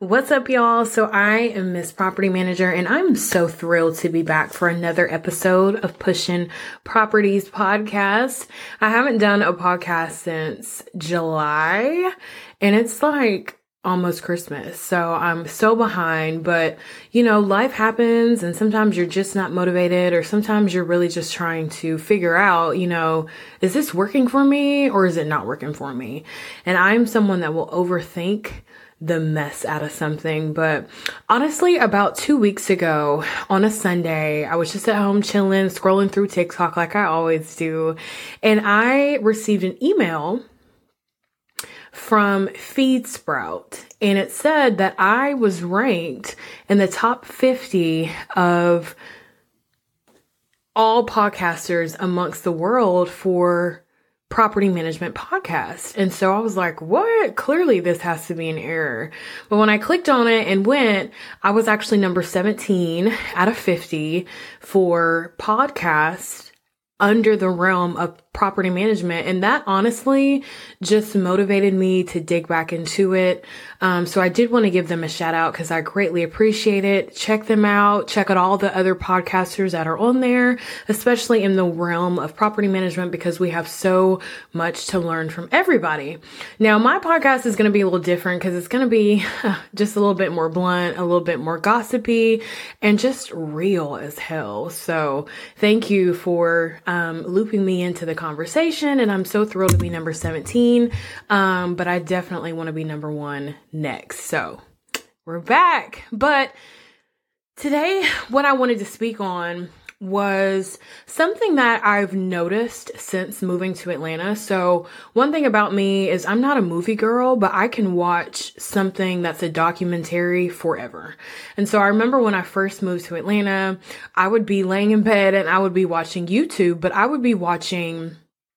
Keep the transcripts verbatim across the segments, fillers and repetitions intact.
What's up, y'all? So I am Miss Property Manager, and I'm so thrilled to be back for another episode of Pushing Properties podcast. I haven't done a podcast since July, and it's like almost Christmas. So I'm so behind, but you know, life happens, and sometimes you're just not motivated, or sometimes you're really just trying to figure out, you know, is this working for me or is it not working for me? And I'm someone that will overthink the mess out of something. But honestly, about two weeks ago on a Sunday, I was just at home chilling, scrolling through TikTok like I always do. And I received an email from FeedSprout, and it said that I was ranked in the top fifty of all podcasters amongst the world for property management podcast. And so I was like, what? Clearly this has to be an error. But when I clicked on it and went, I was actually number seventeen out of fifty for podcasts under the realm of property management. And that honestly just motivated me to dig back into it. Um, so I did want to give them a shout out because I greatly appreciate it. Check them out. Check out all the other podcasters that are on there, especially in the realm of property management, because we have so much to learn from everybody. Now, my podcast is going to be a little different because it's going to be just a little bit more blunt, a little bit more gossipy, and just real as hell. So thank you for um, looping me into the conversation, and I'm so thrilled to be number seventeen, um, but I definitely want to be number one next. So we're back. But today, what I wanted to speak on was something that I've noticed since moving to Atlanta. So one thing about me is I'm not a movie girl, but I can watch something that's a documentary forever. And so I remember when I first moved to Atlanta, I would be laying in bed and I would be watching YouTube, but I would be watching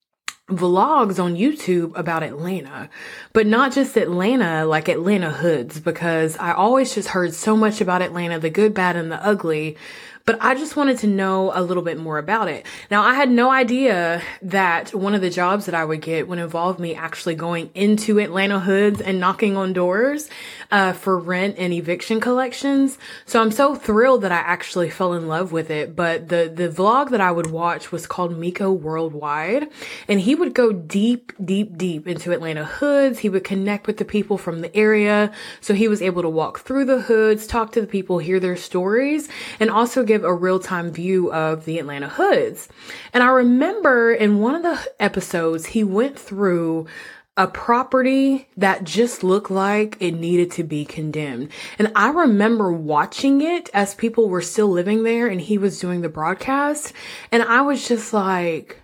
vlogs on YouTube about Atlanta, but not just Atlanta, like Atlanta hoods, because I always just heard so much about Atlanta, the good, bad, and the ugly. But I just wanted to know a little bit more about it. Now, I had no idea that one of the jobs that I would get would involve me actually going into Atlanta hoods and knocking on doors uh, for rent and eviction collections. So I'm so thrilled that I actually fell in love with it. But the, the vlog that I would watch was called Miko Worldwide. And he would go deep, deep, deep into Atlanta hoods. He would connect with the people from the area. So he was able to walk through the hoods, talk to the people, hear their stories, and also give a real-time view of the Atlanta hoods. And I remember in one of the episodes, he went through a property that just looked like it needed to be condemned. And I remember watching it as people were still living there and he was doing the broadcast. And I was just like,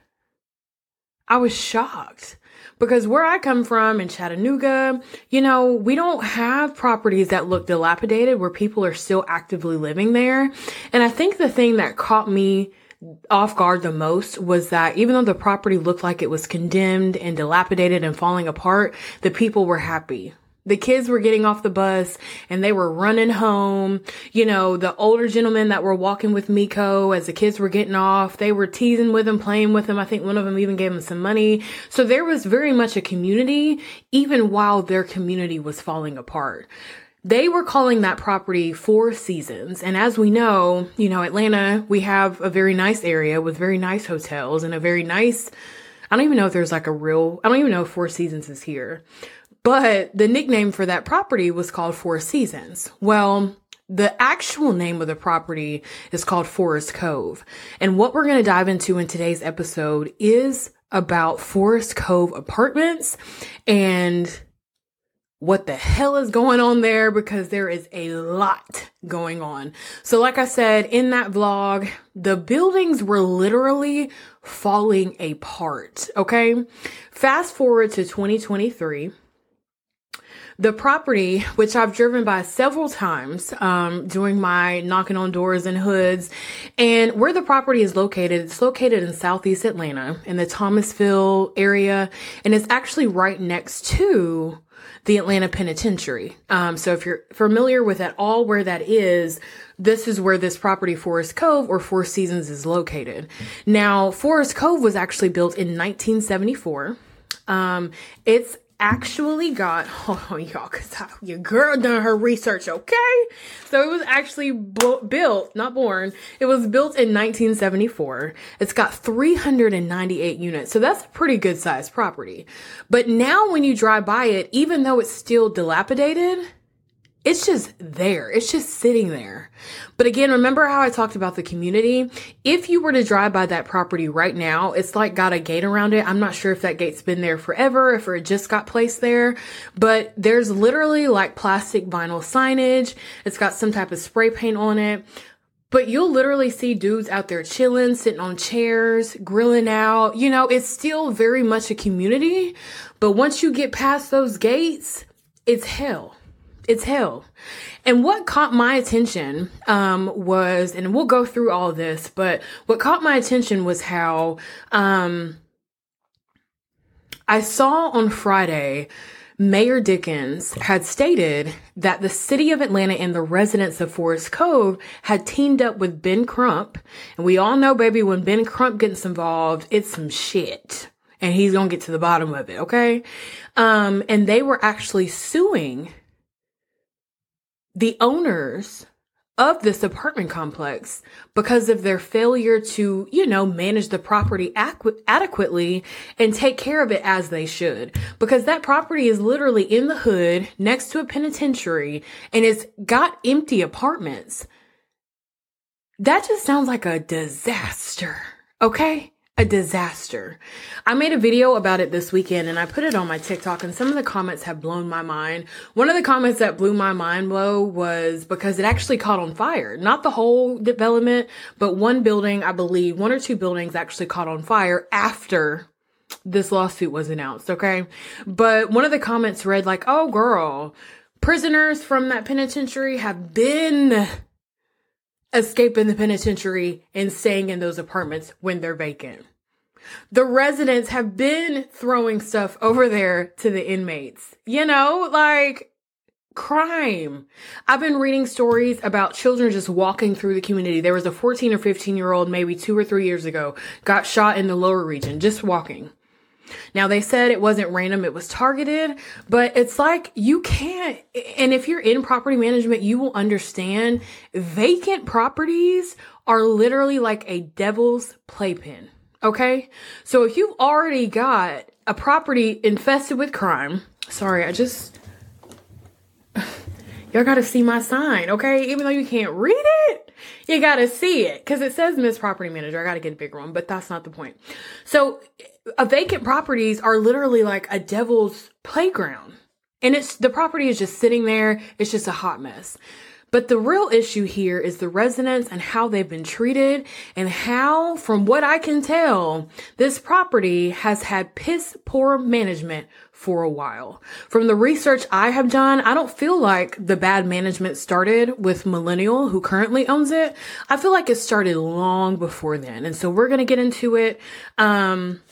I was shocked. Because where I come from in Chattanooga, you know, we don't have properties that look dilapidated where people are still actively living there. And I think the thing that caught me off guard the most was that even though the property looked like it was condemned and dilapidated and falling apart, the people were happy. The kids were getting off the bus and they were running home. You know, the older gentlemen that were walking with Miko as the kids were getting off, they were teasing with him, playing with him. I think one of them even gave him some money. So there was very much a community, even while their community was falling apart. They were calling that property Four Seasons. And as we know, you know, Atlanta, we have a very nice area with very nice hotels and a very nice, I don't even know if there's like a real, I don't even know if Four Seasons is here. But the nickname for that property was called Four Seasons. Well, the actual name of the property is called Forest Cove. And what we're going to dive into in today's episode is about Forest Cove Apartments and what the hell is going on there, because there is a lot going on. So like I said, in that vlog, the buildings were literally falling apart. Okay. Fast forward to twenty twenty-three. The property, which I've driven by several times um, doing my knocking on doors and hoods, and where the property is located, it's located in Southeast Atlanta in the Thomasville area, and it's actually right next to the Atlanta Penitentiary. Um, so if you're familiar with at all where that is, this is where this property, Forest Cove or Four Seasons, is located. Now, Forest Cove was actually built in nineteen seventy-four. Um, it's actually got, hold on y'all, cause your girl done her research, okay? So it was actually bu- built, not born, it was built in nineteen seventy-four. It's got three hundred ninety-eight units. So that's a pretty good sized property. But now when you drive by it, even though it's still dilapidated, it's just there. It's just sitting there. But again, remember how I talked about the community? If you were to drive by that property right now, it's like got a gate around it. I'm not sure if that gate's been there forever, if it just got placed there, but there's literally like plastic vinyl signage. It's got some type of spray paint on it. But you'll literally see dudes out there chilling, sitting on chairs, grilling out. You know, it's still very much a community. But once you get past those gates, it's hell. It's hell. And what caught my attention um, was, and we'll go through all of this, but what caught my attention was how um, I saw on Friday, Mayor Dickens had stated that the city of Atlanta and the residents of Forest Cove had teamed up with Ben Crump. And we all know, baby, when Ben Crump gets involved, it's some shit. And he's going to get to the bottom of it, okay? Um, and they were actually suing the owners of this apartment complex because of their failure to, you know, manage the property aqu- adequately and take care of it as they should. Because that property is literally in the hood next to a penitentiary and it's got empty apartments. That just sounds like a disaster. Okay? A disaster. I made a video about it this weekend and I put it on my TikTok and some of the comments have blown my mind. One of the comments that blew my mind blow was because it actually caught on fire. Not the whole development, but one building, I believe, one or two buildings actually caught on fire after this lawsuit was announced, okay? But one of the comments read like, oh girl, prisoners from that penitentiary have been escaping the penitentiary and staying in those apartments when they're vacant. The residents have been throwing stuff over there to the inmates. You know, like crime. I've been reading stories about children just walking through the community. There was a fourteen or fifteen year old maybe two or three years ago got shot in the lower region, just walking. Now, they said it wasn't random, it was targeted, but it's like you can't, and if you're in property management, you will understand vacant properties are literally like a devil's playpen, okay? So if you've already got a property infested with crime, sorry, I just, y'all gotta see my sign, okay? Even though you can't read it, you gotta see it because it says Miss Property Manager. I gotta get a bigger one, but that's not the point. So a vacant properties are literally like a devil's playground. And it's the property is just sitting there. It's just a hot mess. But the real issue here is the residents and how they've been treated and how, from what I can tell, this property has had piss poor management for a while. From the research I have done, I don't feel like the bad management started with Millennial, who currently owns it. I feel like it started long before then. And so we're going to get into it. Um,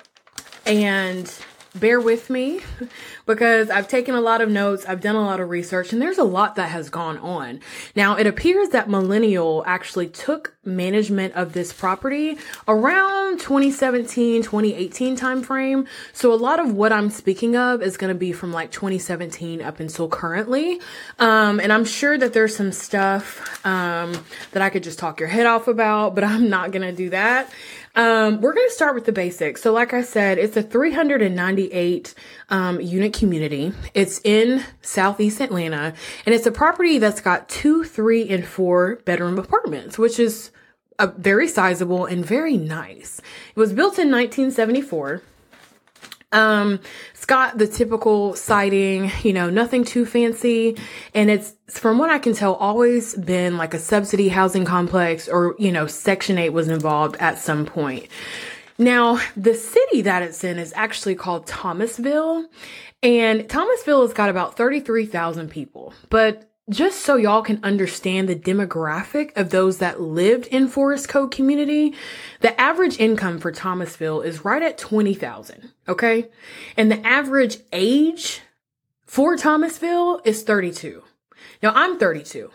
and bear with me because I've taken a lot of notes. I've done a lot of research and there's a lot that has gone on. Now, it appears that Millennial actually took management of this property around twenty seventeen, twenty eighteen timeframe. So a lot of what I'm speaking of is going to be from like twenty seventeen up until currently. Um, and I'm sure that there's some stuff, um, that I could just talk your head off about, but I'm not going to do that. Um, we're going to start with the basics. So like I said, it's a three hundred ninety-eight, um, unit community. It's in Southeast Atlanta and it's a property that's got two, three and four bedroom apartments, which is a very sizable and very nice. It was built in nineteen seventy-four. Um, it's got the typical siding, you know, nothing too fancy. And it's, from what I can tell, always been like a subsidy housing complex or, you know, Section eight was involved at some point. Now, the city that it's in is actually called Thomasville. And Thomasville has got about thirty-three thousand people. But just so y'all can understand the demographic of those that lived in Forest Cove community, the average income for Thomasville is right at twenty thousand, okay? And the average age for Thomasville is thirty-two. Now, I'm thirty-two.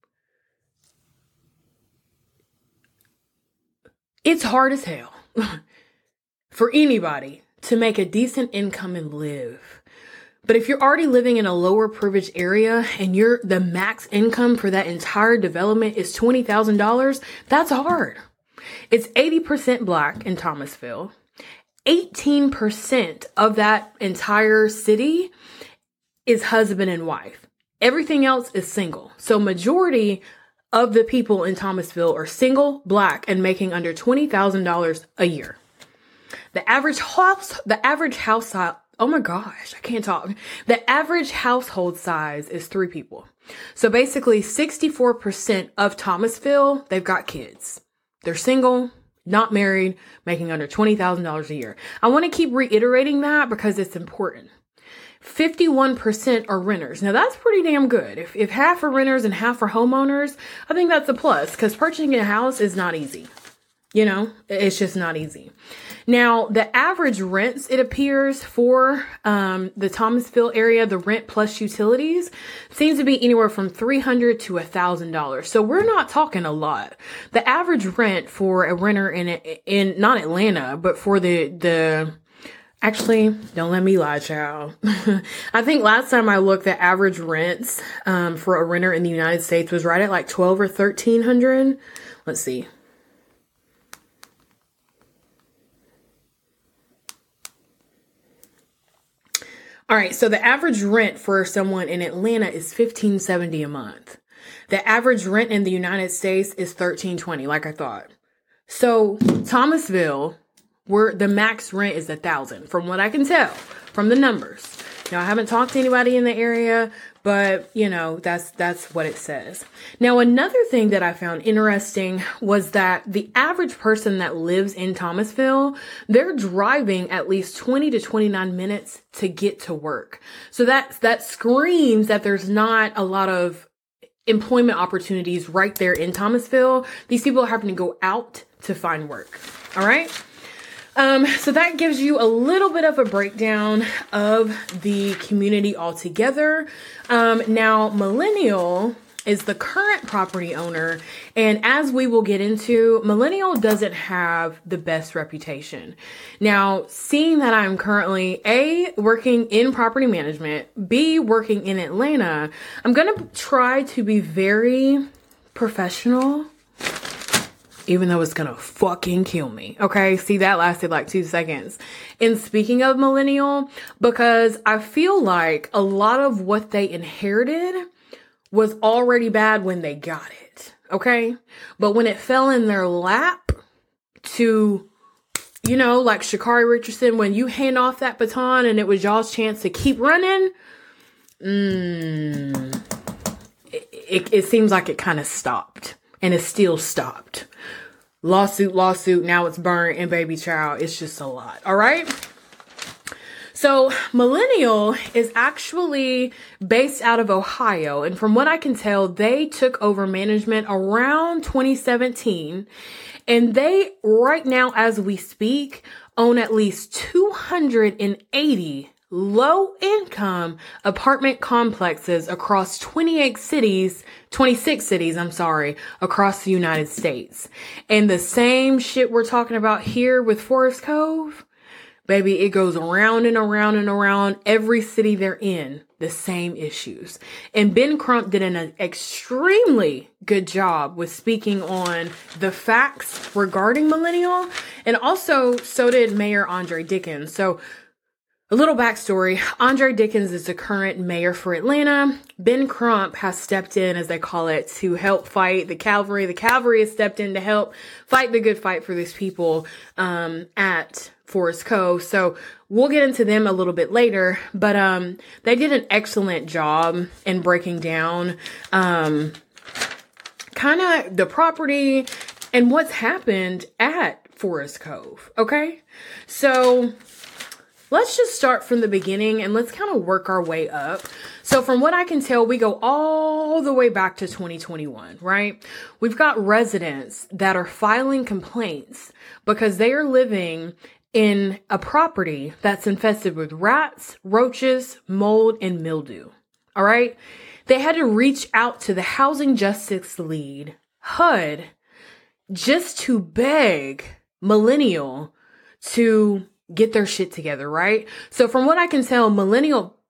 It's hard as hell for anybody to make a decent income and live. But if you're already living in a lower privileged area and you're the max income for that entire development is twenty thousand dollars, that's hard. It's eighty percent Black in Thomasville. eighteen percent of that entire city is husband and wife. Everything else is single. So majority of the people in Thomasville are single, Black, and making under twenty thousand dollars a year. The average house, the average house, oh my gosh, I can't talk. The average household size is three people. So basically sixty-four percent of Thomasville, they've got kids. They're single, not married, making under twenty thousand dollars a year. I want to keep reiterating that because it's important. fifty-one percent are renters. Now that's pretty damn good. If, if half are renters and half are homeowners, I think that's a plus because purchasing a house is not easy. You know, it's just not easy. Now, the average rents, it appears, for um, the Thomasville area, the rent plus utilities, seems to be anywhere from three hundred dollars to one thousand dollars. So we're not talking a lot. The average rent for a renter in, in not Atlanta, but for the, the, actually, don't let me lie, child. I think last time I looked, the average rents um, for a renter in the United States was right at like twelve or thirteen hundred. Let's see. All right, so the average rent for someone in Atlanta is fifteen seventy a month. The average rent in the United States is thirteen twenty, like I thought. So Thomasville, where the max rent is a thousand, from what I can tell from the numbers. Now, I haven't talked to anybody in the area, but you know, that's, that's what it says. Now, another thing that I found interesting was that the average person that lives in Thomasville, they're driving at least twenty to twenty-nine minutes to get to work. So that, that screams that there's not a lot of employment opportunities right there in Thomasville. These people are having to go out to find work. All right. Um, so that gives you a little bit of a breakdown of the community altogether. Um, now, Millennial is the current property owner. And as we will get into, Millennial doesn't have the best reputation. Now, seeing that I'm currently A, working in property management, B, working in Atlanta, I'm going to try to be very professional, even though it's gonna fucking kill me. Okay, see, that lasted like two seconds. And speaking of Millennial, because I feel like a lot of what they inherited was already bad when they got it. Okay, but when it fell in their lap to, you know, like Sha'Carri Richardson, when you hand off that baton and it was y'all's chance to keep running, mm, it, it, it seems like it kind of stopped. And it's still stopped. Lawsuit, lawsuit, now it's burned, and baby child, it's just a lot. All right. So Millennial is actually based out of Ohio. And from what I can tell, they took over management around twenty seventeen. And they, right now, as we speak, own at least two hundred eighty low-income apartment complexes across twenty-eight cities, twenty-six cities, I'm sorry, across the United States. And the same shit we're talking about here with Forest Cove, baby, it goes around and around and around every city they're in, the same issues. And Ben Crump did an extremely good job with speaking on the facts regarding Millennial, and also so did Mayor Andre Dickens. So a little backstory. Andre Dickens is the current mayor for Atlanta. Ben Crump has stepped in, as they call it, to help fight the cavalry. The cavalry has stepped in to help fight the good fight for these people um, at Forest Cove. So we'll get into them a little bit later. But um, they did an excellent job in breaking down um, kind of the property and what's happened at Forest Cove. Okay? So let's just start from the beginning and let's kind of work our way up. So from what I can tell, we go all the way back to twenty twenty-one, right? We've got residents that are filing complaints because they are living in a property that's infested with rats, roaches, mold, and mildew. All right. They had to reach out to the Housing Justice League, H U D, just to beg Millennial to get their shit together, right? So from what I can tell, Millennial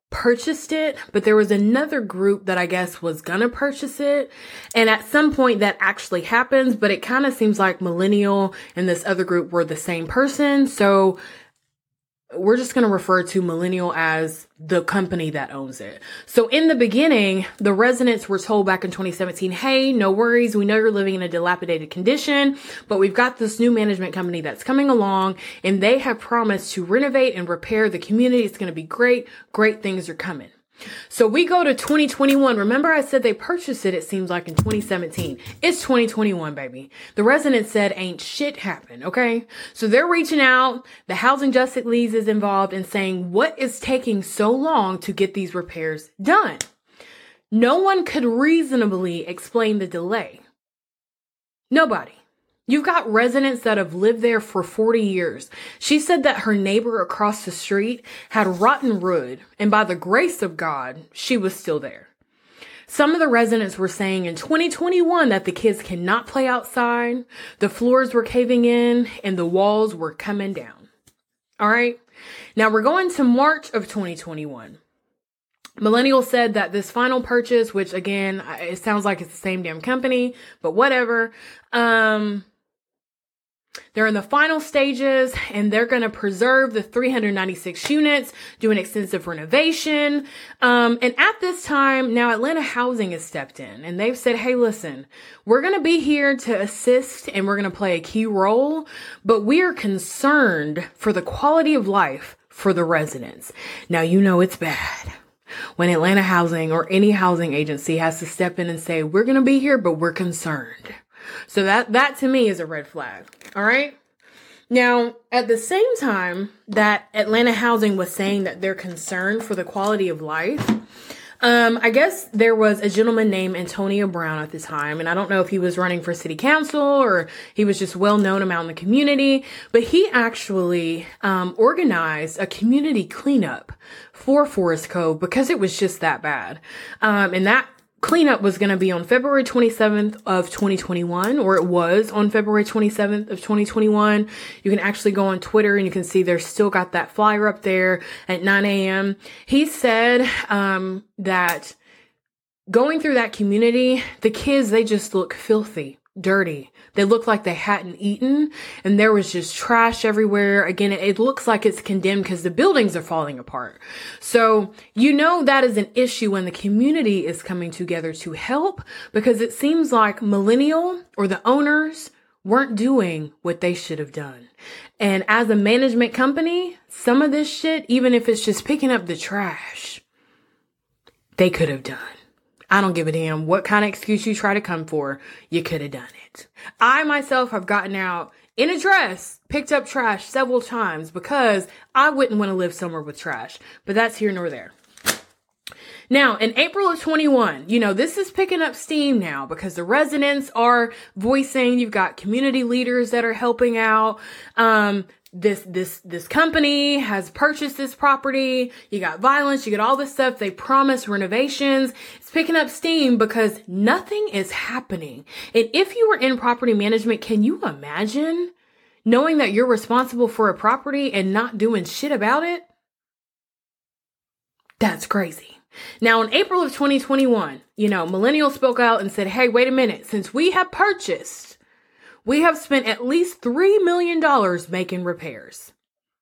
purchased it, but there was another group that I guess was gonna purchase it. And at some point that actually happens, but it kind of seems like Millennial and this other group were the same person. So we're just going to refer to Millennial as the company that owns it. So in the beginning, the residents were told back in twenty seventeen, hey, no worries. We know you're living in a dilapidated condition, but we've got this new management company that's coming along and they have promised to renovate and repair the community. It's going to be great. Great things are coming. So we go to twenty twenty-one. Remember I said they purchased it, it seems like in twenty seventeen. It's twenty twenty-one, baby. The residents said ain't shit happened, okay? So they're reaching out. The Housing Justice League is involved in saying, what is taking so long to get these repairs done? No one could reasonably explain the delay. Nobody. You've got residents that have lived there for forty years. She said that her neighbor across the street had rotten wood, and by the grace of God, she was still there. Some of the residents were saying in twenty twenty-one that the kids cannot play outside, the floors were caving in, and the walls were coming down. All right. Now we're going to March of twenty twenty-one. Millennial said that this final purchase, which again, it sounds like it's the same damn company, but whatever. Um, They're in the final stages and they're going to preserve the three hundred ninety-six units, do an extensive renovation. Um, and at this time, now Atlanta Housing has stepped in and they've said, hey, listen, we're going to be here to assist and we're going to play a key role, but we are concerned for the quality of life for the residents. Now, you know, it's bad when Atlanta Housing or any housing agency has to step in and say, we're going to be here, but we're concerned. So that, that to me is a red flag. All right. Now, at the same time that Atlanta Housing was saying that they're concerned for the quality of life, um, I guess there was a gentleman named Antonio Brown at the time, and I don't know if he was running for city council or he was just well known around the community, but he actually um, organized a community cleanup for Forest Cove because it was just that bad. Um, and that cleanup was going to be on February twenty-seventh of twenty twenty-one, or it was on February twenty-seventh of twenty twenty-one. You can actually go on Twitter and you can see they're still got that flyer up there at nine a.m. He said um, that going through that community, the kids, they just look filthy, dirty. They look like they hadn't eaten and there was just trash everywhere. Again, it, it looks like it's condemned because the buildings are falling apart. So, you know, that is an issue when the community is coming together to help, because it seems like Millennial or the owners weren't doing what they should have done. And as a management company, some of this shit, even if it's just picking up the trash, they could have done. I don't give a damn what kind of excuse you try to come for. You could have done it. I myself have gotten out in a dress, picked up trash several times because I wouldn't want to live somewhere with trash, but that's here nor there. Now, in April of twenty-one, you know, this is picking up steam now because the residents are voicing, you've got community leaders that are helping out. Um, This, this, this company has purchased this property. You got violence, you got all this stuff. They promise renovations. It's picking up steam because nothing is happening. And if you were in property management, can you imagine knowing that you're responsible for a property and not doing shit about it? That's crazy. Now, in April of twenty twenty-one, you know, Millennial spoke out and said, hey, wait a minute. Since we have purchased, we have spent at least three million dollars making repairs.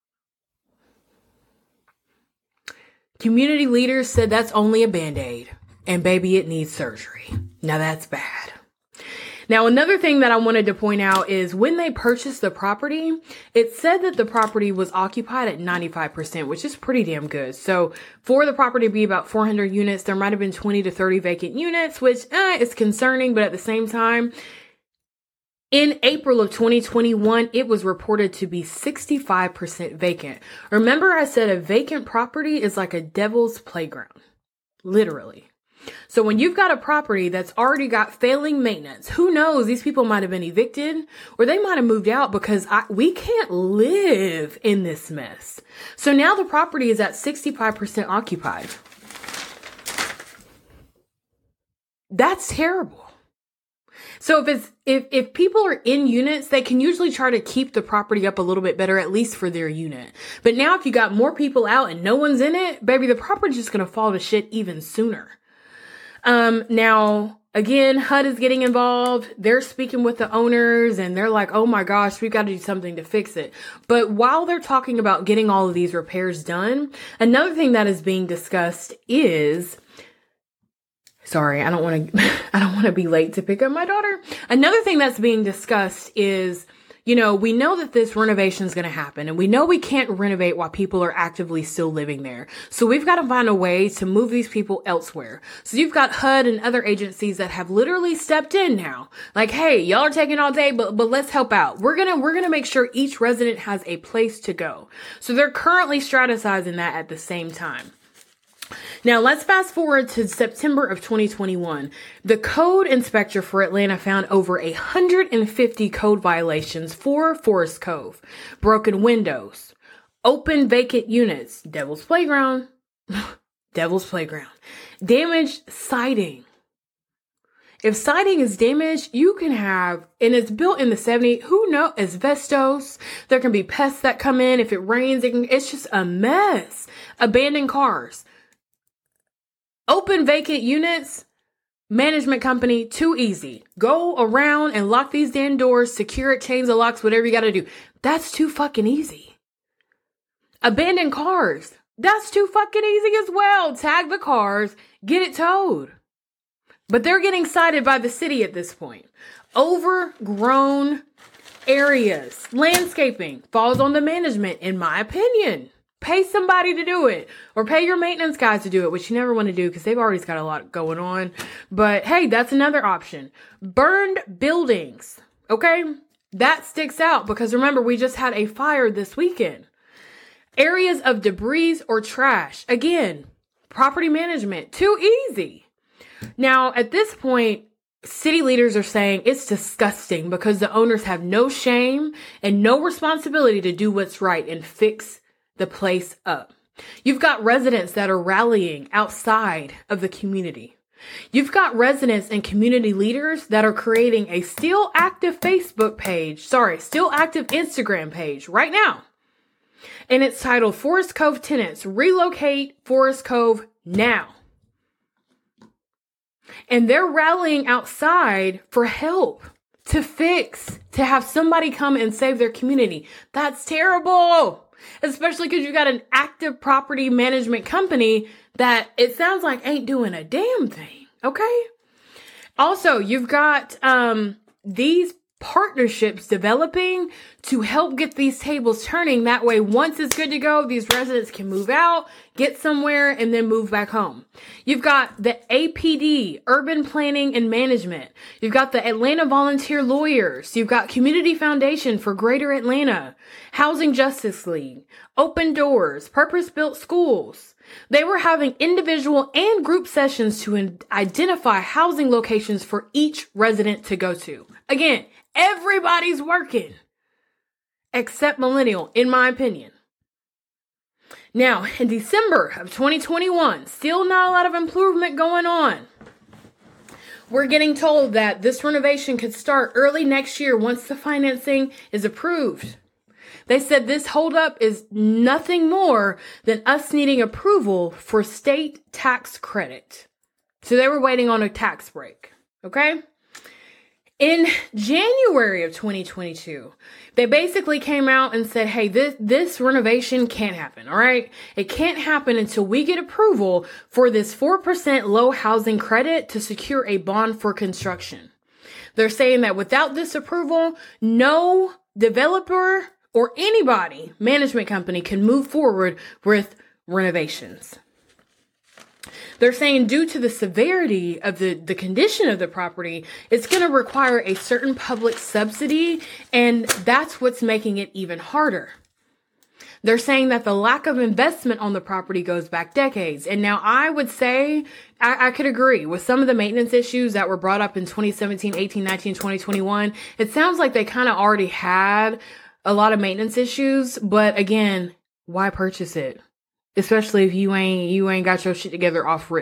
Community leaders said that's only a Band-Aid, and baby, it needs surgery. Now that's bad. Now, another thing that I wanted to point out is when they purchased the property, it said that the property was occupied at ninety-five percent, which is pretty damn good. So for the property to be about four hundred units, there might have been twenty to thirty vacant units, which eh, is concerning, but at the same time, in April of twenty twenty-one, it was reported to be sixty-five percent vacant. Remember I said a vacant property is like a devil's playground. Literally. So when you've got a property that's already got failing maintenance, who knows? These people might have been evicted or they might have moved out because I, we can't live in this mess. So now the property is at sixty-five percent occupied. That's terrible. So if it's, if, if people are in units, they can usually try to keep the property up a little bit better, at least for their unit. But now if you got more people out and no one's in it, baby, the property's just going to fall to shit even sooner. Um, now again, H U D is getting involved. They're speaking with the owners and they're like, oh my gosh, we've got to do something to fix it. But while they're talking about getting all of these repairs done, another thing that is being discussed is, sorry, I don't want to, I don't want to be late to pick up my daughter. Another thing that's being discussed is, you know, we know that this renovation is going to happen and we know we can't renovate while people are actively still living there. So we've got to find a way to move these people elsewhere. So you've got H U D and other agencies that have literally stepped in now. Like, hey, y'all are taking all day, but, but let's help out. We're going to, we're going to make sure each resident has a place to go. So they're currently strategizing that at the same time. Now, let's fast forward to September of twenty twenty-one. The code inspector for Atlanta found over one hundred fifty code violations for Forest Cove. Broken windows, open vacant units, Devil's Playground, Devil's Playground, damaged siding. If siding is damaged, you can have, and it's built in the seventies, who knows, asbestos. There can be pests that come in. If it rains, it can, it's just a mess. Abandoned cars. Open vacant units, management company, too easy. Go around and lock these damn doors, secure it, change the locks, whatever you got to do. That's too fucking easy. Abandoned cars, that's too fucking easy as well. Tag the cars, get it towed. But they're getting cited by the city at this point. Overgrown areas, landscaping falls on the management, in my opinion. Pay somebody to do it or pay your maintenance guys to do it, which you never want to do because they've already got a lot going on. But hey, that's another option. Burned buildings. Okay. That sticks out because remember, we just had a fire this weekend. Areas of debris or trash. Again, property management, too easy. Now, at this point, city leaders are saying it's disgusting because the owners have no shame and no responsibility to do what's right and fix the place up. You've got residents that are rallying outside of the community. You've got residents and community leaders that are creating a still active Facebook page, sorry, still active Instagram page right now. And it's titled Forest Cove Tenants Relocate Forest Cove Now. And they're rallying outside for help, to fix, to have somebody come and save their community. That's terrible. Especially because you got an active property management company that it sounds like ain't doing a damn thing. Okay. Also, you've got um, these partnerships developing to help get these tables turning. That way, once it's good to go, these residents can move out, get somewhere, and then move back home. You've got the A P D, Urban Planning and Management. You've got the Atlanta Volunteer Lawyers. You've got Community Foundation for Greater Atlanta, Housing Justice League, Open Doors, Purpose-Built Schools. They were having individual and group sessions to in- identify housing locations for each resident to go to. Again, everybody's working except Millennial, in my opinion. Now, in December of twenty twenty-one, still not a lot of improvement going on. We're getting told that this renovation could start early next year once the financing is approved. They said this holdup is nothing more than us needing approval for state tax credit. So they were waiting on a tax break. Okay. In January of twenty twenty-two, they basically came out and said, hey, this, this renovation can't happen. All right. It can't happen until we get approval for this four percent low housing credit to secure a bond for construction. They're saying that without this approval, no developer or anybody, management company, can move forward with renovations. They're saying due to the severity of the, the condition of the property, it's going to require a certain public subsidy, and that's what's making it even harder. They're saying that the lack of investment on the property goes back decades. And now I would say, I, I could agree with some of the maintenance issues that were brought up in twenty seventeen, eighteen, nineteen, twenty, twenty-one. It sounds like they kind of already had a lot of maintenance issues, but again, why purchase it? Especially if you ain't, you ain't got your shit together off rip.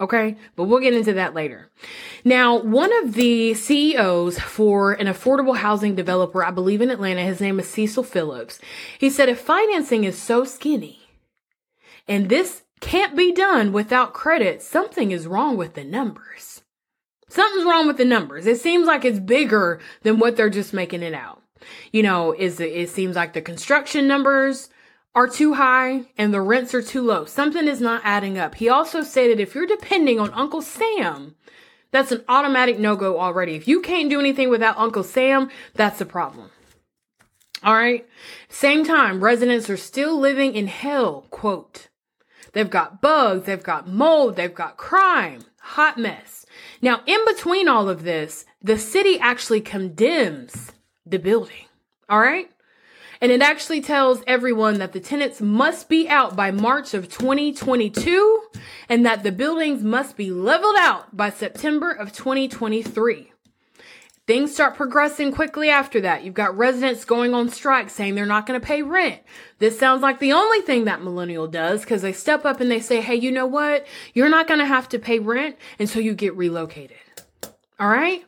Okay, but we'll get into that later. Now, one of the C E Os for an affordable housing developer, I believe in Atlanta, his name is Cecil Phillips. He said, if financing is so skinny and this can't be done without credit, something is wrong with the numbers. Something's wrong with the numbers. It seems like it's bigger than what they're just making it out. You know, is it, it seems like the construction numbers are too high and the rents are too low. Something is not adding up. He also stated if you're depending on Uncle Sam, that's an automatic no-go already. If you can't do anything without Uncle Sam, that's a problem. All right. Same time, residents are still living in hell, quote. They've got bugs, they've got mold, they've got crime, hot mess. Now, in between all of this, the city actually condemns the building. All right. And it actually tells everyone that the tenants must be out by March of twenty twenty-two and that the buildings must be leveled out by September of twenty twenty-three. Things start progressing quickly after that. You've got residents going on strike saying they're not going to pay rent. This sounds like the only thing that Millennial does because they step up and they say, hey, you know what? You're not going to have to pay rent until you get relocated. All right?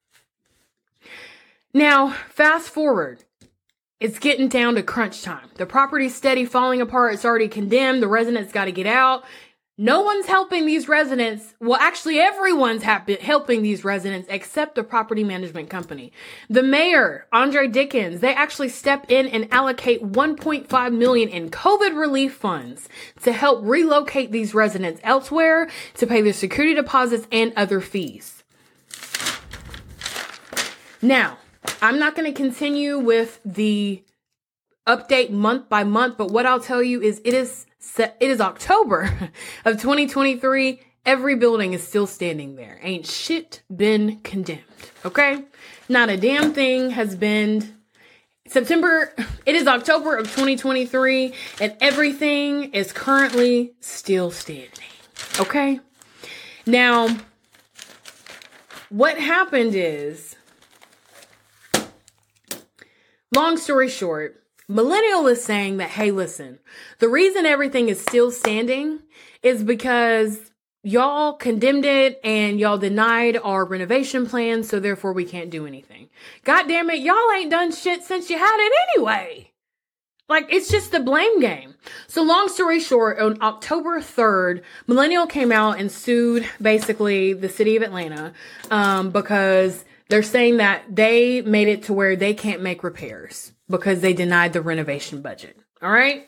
Now, fast forward. It's getting down to crunch time. The property's steady falling apart. It's already condemned. The residents got to get out. No one's helping these residents. Well, actually, everyone's happy, helping these residents except the property management company. The mayor, Andre Dickens, they actually step in and allocate one point five million dollars in COVID relief funds to help relocate these residents elsewhere to pay their security deposits and other fees. Now, I'm not going to continue with the update month by month, but what I'll tell you is it is it is October of twenty twenty-three. Every building is still standing there. Ain't shit been condemned. Okay? Not a damn thing has been. September, it is October of twenty twenty-three, and everything is currently still standing. Okay? Now, what happened is, long story short, Millennial is saying that, hey, listen, the reason everything is still standing is because y'all condemned it and y'all denied our renovation plan, so therefore we can't do anything. God damn it, y'all ain't done shit since you had it anyway. Like, it's just the blame game. So long story short, on October third, Millennial came out and sued basically the city of Atlanta um, because they're saying that they made it to where they can't make repairs because they denied the renovation budget. All right.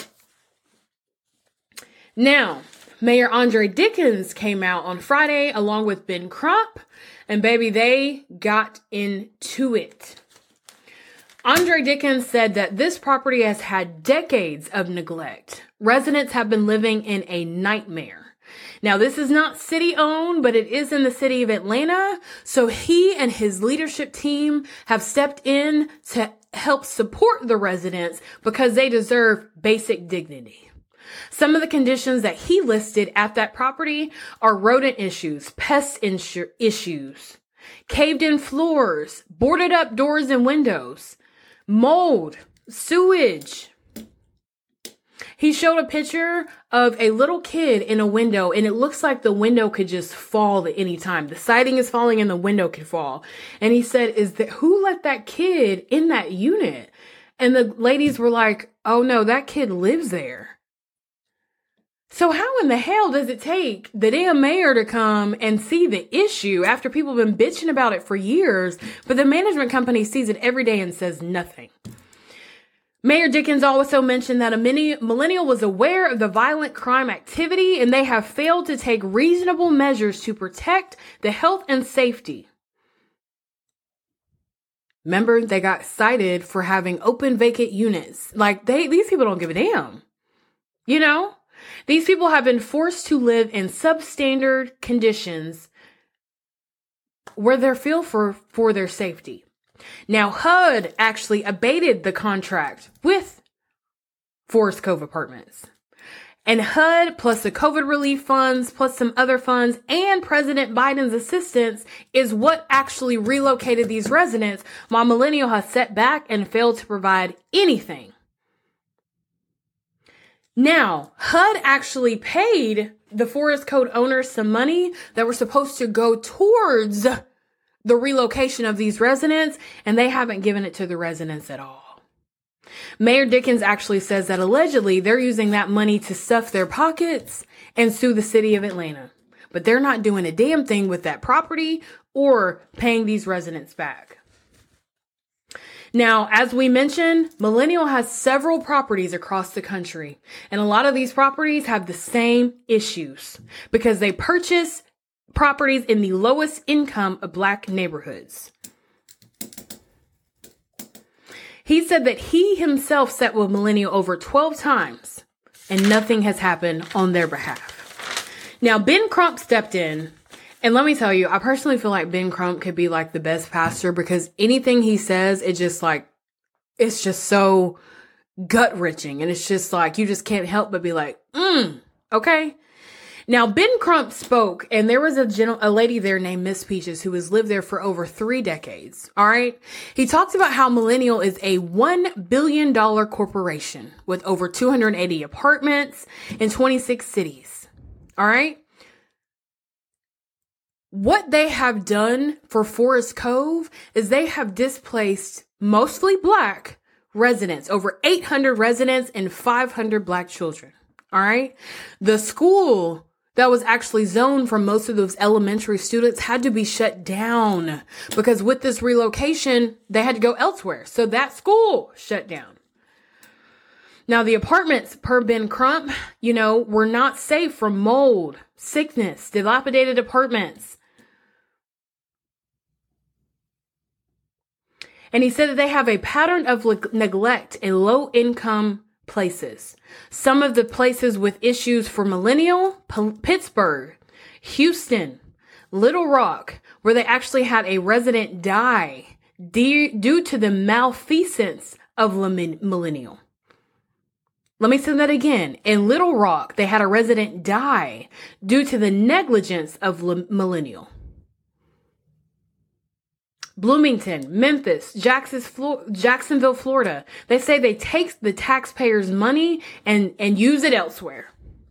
Now, Mayor Andre Dickens came out on Friday along with Ben Crump, and baby, they got into it. Andre Dickens said that this property has had decades of neglect. Residents have been living in a nightmare. Now, this is not city owned, but it is in the city of Atlanta. So he and his leadership team have stepped in to help support the residents because they deserve basic dignity. Some of the conditions that he listed at that property are rodent issues, pest insu- issues, caved in floors, boarded up doors and windows, mold, sewage. He showed a picture of a little kid in a window, and it looks like the window could just fall at any time. The siding is falling and the window could fall. And he said, "Is that who let that kid in that unit?" And the ladies were like, "Oh no, that kid lives there." So how in the hell does it take the damn mayor to come and see the issue after people have been bitching about it for years, but the management company sees it every day and says nothing? Mayor Dickens also mentioned that a mini millennial was aware of the violent crime activity and they have failed to take reasonable measures to protect the health and safety. Remember, they got cited for having open vacant units. Like, they, these people don't give a damn. You know, these people have been forced to live in substandard conditions where they're feel for, for their safety. Now, H U D actually abated the contract with Forest Cove Apartments. And H U D, plus the COVID relief funds, plus some other funds, and President Biden's assistance is what actually relocated these residents, while Millennial has set back and failed to provide anything. Now, H U D actually paid the Forest Code owners some money that were supposed to go towards the relocation of these residents, and they haven't given it to the residents at all. Mayor Dickens actually says that allegedly they're using that money to stuff their pockets and sue the city of Atlanta. But they're not doing a damn thing with that property or paying these residents back. Now, as we mentioned, Millennial has several properties across the country, and a lot of these properties have the same issues because they purchase properties in the lowest income of Black neighborhoods. He said that he himself sat with Millennial over twelve times and nothing has happened on their behalf. Now, Ben Crump stepped in. And let me tell you, I personally feel like Ben Crump could be like the best pastor because anything he says, it just like, it's just so gut wrenching. And it's just like, you just can't help but be like, mm, okay. Now, Ben Crump spoke and there was a gen- a lady there named Miss Peaches who has lived there for over three decades. All right. He talks about how Millennial is a one billion dollars corporation with over two hundred eighty apartments in twenty-six cities. All right. What they have done for Forest Cove is they have displaced mostly Black residents, over eight hundred residents and five hundred Black children. All right. The school that was actually zoned for most of those elementary students had to be shut down because with this relocation, they had to go elsewhere. So that school shut down. Now, the apartments, per Ben Crump, you know, were not safe from mold, sickness, dilapidated apartments. And he said that they have a pattern of le- neglect in low-income places. Some of the places with issues for Millennial, P- Pittsburgh, Houston, Little Rock, where they actually had a resident die de- due to the malfeasance of le- Millennial. Let me say that again. In Little Rock, they had a resident die due to the negligence of le- Millennial. Bloomington, Memphis, Jacksonville, Florida. They say they take the taxpayers' money and, and use it elsewhere.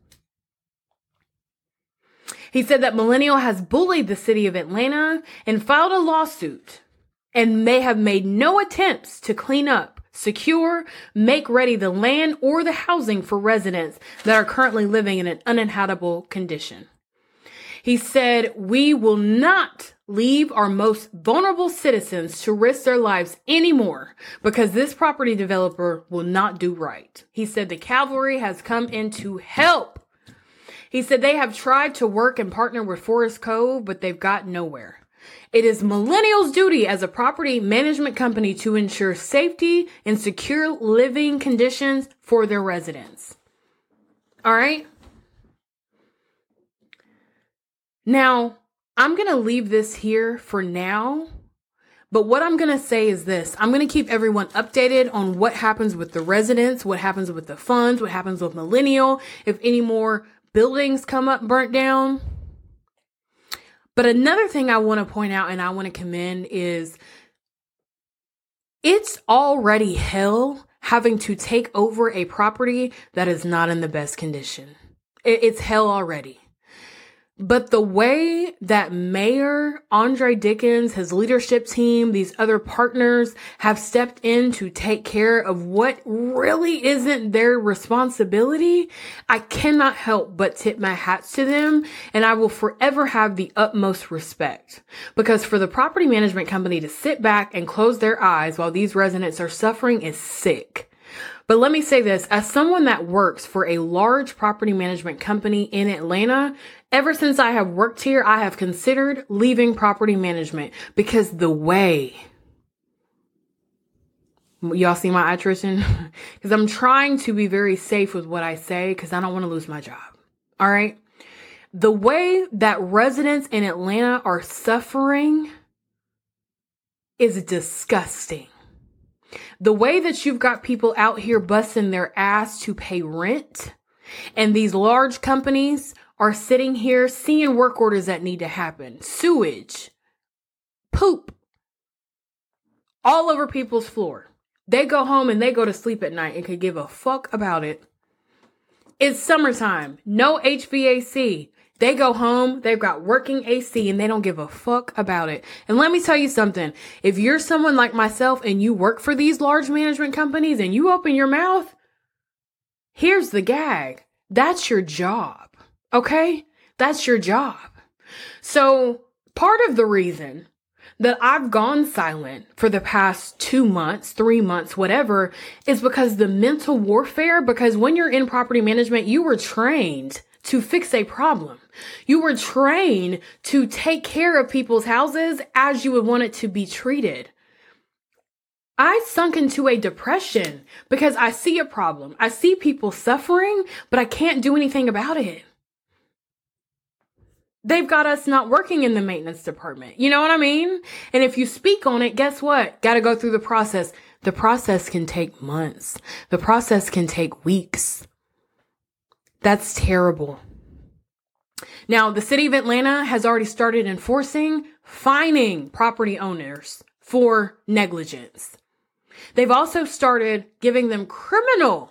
He said that Millennial has bullied the city of Atlanta and filed a lawsuit, and they have made no attempts to clean up, secure, make ready the land or the housing for residents that are currently living in an uninhabitable condition. He said, "We will not leave our most vulnerable citizens to risk their lives anymore because this property developer will not do right." He said the cavalry has come in to help. He said they have tried to work and partner with Forest Cove, but they've got nowhere. It is Millennial's duty as a property management company to ensure safety and secure living conditions for their residents. All right. Now, I'm going to leave this here for now, but what I'm going to say is this. I'm going to keep everyone updated on what happens with the residents, what happens with the funds, what happens with Millennial, if any more buildings come up burnt down. But another thing I want to point out and I want to commend is it's already hell having to take over a property that is not in the best condition. It's hell already. But the way that Mayor Andre Dickens, his leadership team, these other partners have stepped in to take care of what really isn't their responsibility, I cannot help but tip my hats to them. And I will forever have the utmost respect, because for the property management company to sit back and close their eyes while these residents are suffering is sick. But let me say this, as someone that works for a large property management company in Atlanta, ever since I have worked here, I have considered leaving property management because the way, y'all see my eye twitching? Because I'm trying to be very safe with what I say because I don't want to lose my job. All right. The way that residents in Atlanta are suffering is disgusting. The way that you've got people out here busting their ass to pay rent, and these large companies are sitting here seeing work orders that need to happen, sewage, poop, all over people's floor. They go home and they go to sleep at night and could give a fuck about it. It's summertime. No H V A C. They go home, they've got working A C, and they don't give a fuck about it. And let me tell you something. If you're someone like myself and you work for these large management companies and you open your mouth, here's the gag. That's your job. Okay? That's your job. So part of the reason that I've gone silent for the past two months, three months, whatever, is because the mental warfare, because when you're in property management, you were trained to fix a problem. You were trained to take care of people's houses as you would want it to be treated. I sunk into a depression because I see a problem. I see people suffering, but I can't do anything about it. They've got us not working in the maintenance department. You know what I mean? And if you speak on it, guess what? Got to go through the process. The process can take months. The process can take weeks. That's terrible. Now, the city of Atlanta has already started enforcing, fining property owners for negligence. They've also started giving them criminal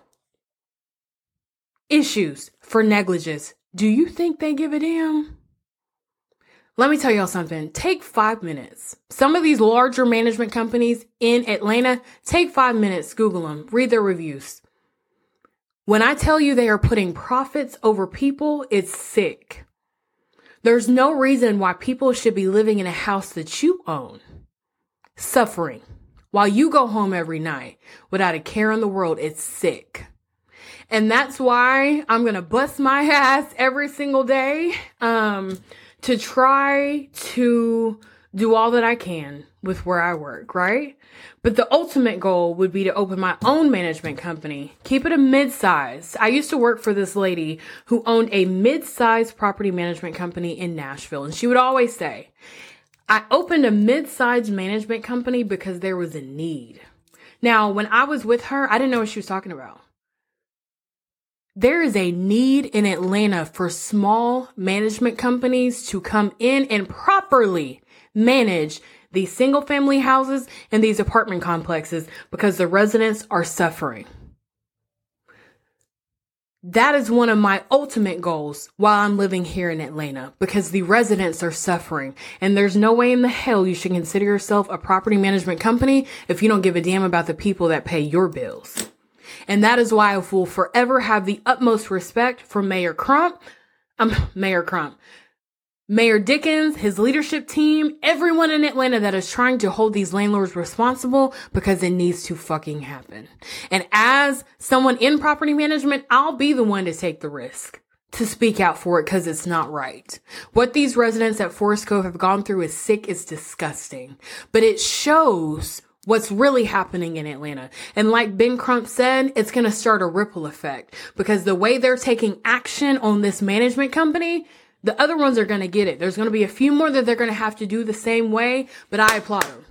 issues for negligence. Do you think they give a damn? Let me tell y'all something. Take five minutes. Some of these larger management companies in Atlanta, take five minutes, Google them, read their reviews. When I tell you they are putting profits over people, it's sick. There's no reason why people should be living in a house that you own, suffering, while you go home every night without a care in the world. It's sick. And that's why I'm going to bust my ass every single day um, to try to do all that I can with where I work, right? But the ultimate goal would be to open my own management company, keep it a mid-size. I used to work for this lady who owned a mid-sized property management company in Nashville. And she would always say, I opened a mid-sized management company because there was a need. Now, when I was with her, I didn't know what she was talking about. There is a need in Atlanta for small management companies to come in and properly manage these single family houses and these apartment complexes because the residents are suffering. That is one of my ultimate goals while I'm living here in Atlanta because the residents are suffering and there's no way in the hell you should consider yourself a property management company if you don't give a damn about the people that pay your bills. And that is why I will forever have the utmost respect for Mayor Crump, um, Mayor Crump, Mayor Dickens, his leadership team, everyone in Atlanta that is trying to hold these landlords responsible because it needs to fucking happen. And as someone in property management, I'll be the one to take the risk to speak out for it because it's not right. What these residents at Forest Cove have gone through is sick, it's disgusting, but it shows what's really happening in Atlanta. And like Ben Crump said, it's going to start a ripple effect because the way they're taking action on this management company, the other ones are going to get it. There's going to be a few more that they're going to have to do the same way, but I applaud them.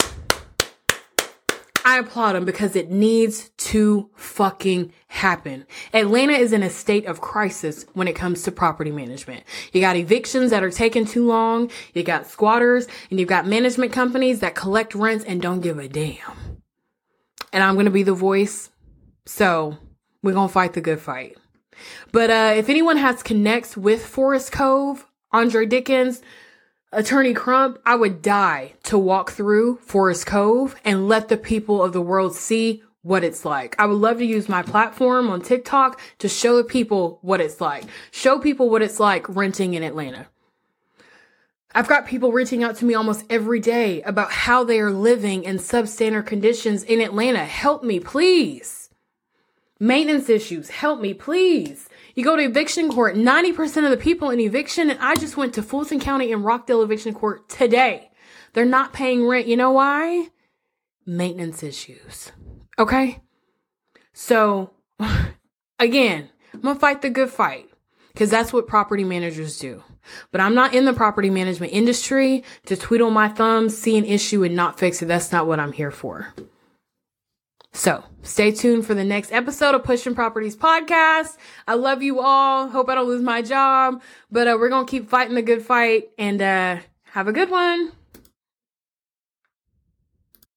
I applaud them because it needs to fucking happen. Atlanta is in a state of crisis when it comes to property management. You got evictions that are taking too long. You got squatters and you've got management companies that collect rents and don't give a damn. And I'm going to be the voice. So we're going to fight the good fight. But uh, if anyone has connects with Forest Cove, Andre Dickens, Attorney Crump, I would die to walk through Forest Cove and let the people of the world see what it's like. I would love to use my platform on TikTok to show the people what it's like. Show people what it's like renting in Atlanta. I've got people reaching out to me almost every day about how they are living in substandard conditions in Atlanta. Help me, please. Maintenance issues, help me, please. You go to eviction court, ninety percent of the people in eviction, and I just went to Fulton County and Rockdale eviction court today. They're not paying rent. You know why? Maintenance issues. Okay? So, again, I'm going to fight the good fight because that's what property managers do. But I'm not in the property management industry to twiddle my thumbs, see an issue, and not fix it. That's not what I'm here for. So stay tuned for the next episode of Pushing Properties Podcast. I love you all. Hope I don't lose my job, but uh, we're going to keep fighting the good fight and uh, have a good one.